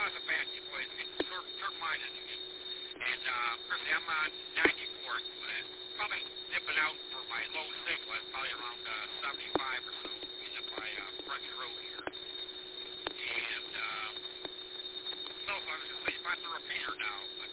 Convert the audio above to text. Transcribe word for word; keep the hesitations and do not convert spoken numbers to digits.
was a fancy place. It's Turk, Turk Mine Industry. And, uh, personally, I'm on ninety-fourth, but probably dipping out for my low signal at probably around uh, seventy-five or so, being up by uh, French Road here. And, uh, so I was going to say, if I'm the repeater now, uh,